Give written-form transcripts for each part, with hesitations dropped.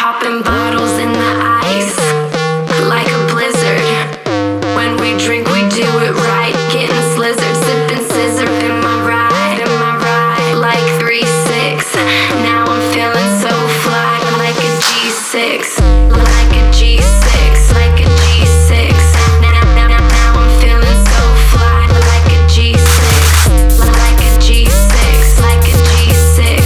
Popping bottles in the ice, like a blizzard. When we drink, we do it right. Getting slizzard, sipping scissor in my ride, like 3-6. Now I'm feeling so fly, like a G6, like a G6, like a G6. Now I'm feeling so fly, like a G6, like a G6, like a G6.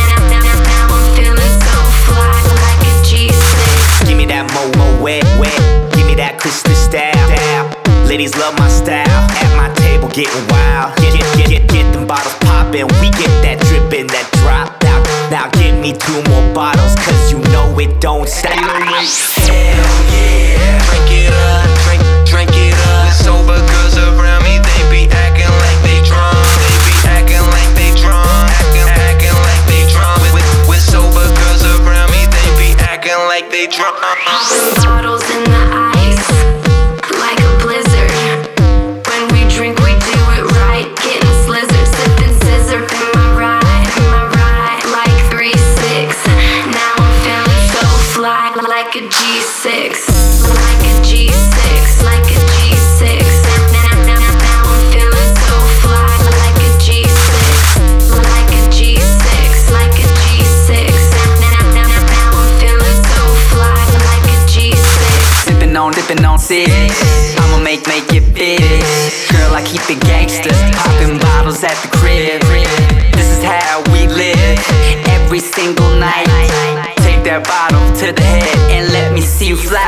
Now I'm feeling so fly, like a G6. Give me that mo wet. Give me that crystal style. Ladies love my style. At my table getting wild. Get them bottles poppin'. We get that drippin', that drop out. Now give me 2 more bottles, cause you know it don't stop. Hell yeah. Drink it up, drink it up. Sober girls around me, they be acting like they drunk. They be acting like they drunk. Acting like they drunk. With sober girls around me, they be acting like they drunk. Popping bottles in the ice, like a blizzard. When we drink, we do it right. Getting slizzard, sipping scissor in my ride, like 3-6. Now I'm feeling so fly, like a G6, like a G6, like a G6. Now I'm feeling so fly, like a G6, like a G6, like a G6. Now I'm feeling so fly, like a G6. Dipping on 6. I'ma make it big. Girl, I keep it gangsta. Popping bottles at the crib. This is how we live every single night. Take that bottle to the head and let me see you fly.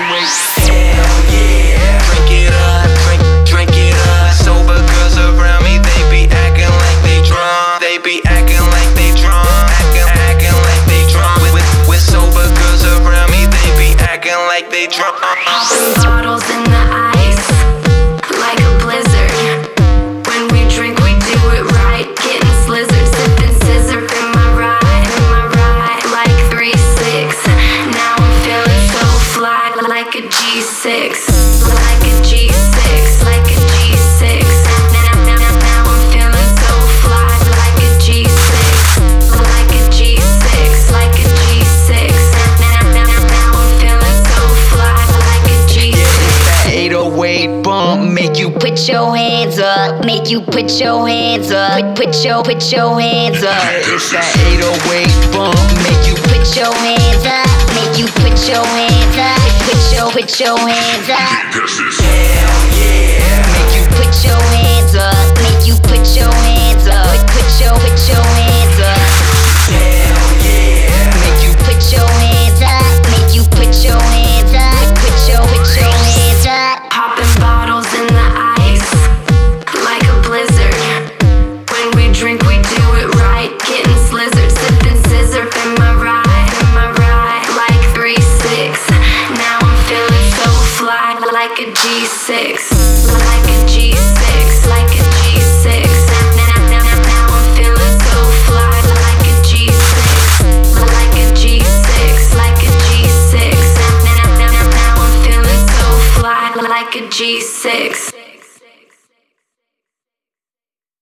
Hell yeah. Drink it up, drink it up. Sober girls around me, they be acting like they drunk. They be acting like they drunk. Acting like they drunk. With sober girls around me, they be acting like they drunk. Popping bottles in the ice, like a blizzard. When we drink, we do it right. Getting slizzard, sipping scissor in my ride, like 3-6. Now I'm feeling so fly, like a G6, like a G6, like a G6. Now I'm feeling so fly, like a G6, like a G6, like a G6. Now I'm feeling so fly, like a G6. 808 bump, make you Put your hands up, make you put your hands up, put your hands up. It's that 808 bump, make you Put your hands up, make you put your hands up, put your hands up. Hell yeah. make you Put your hands up, make you put your hands up, put your hands up. Hell yeah. make you Put your hands up, make you put your hands up, put your hands up. Popping bottles in the ice, like a blizzard. When we drink, we do it right. Getting slizzard, sipping scissor in my ride, like 3-6. Now I'm feeling so fly, like a G6, like a G6.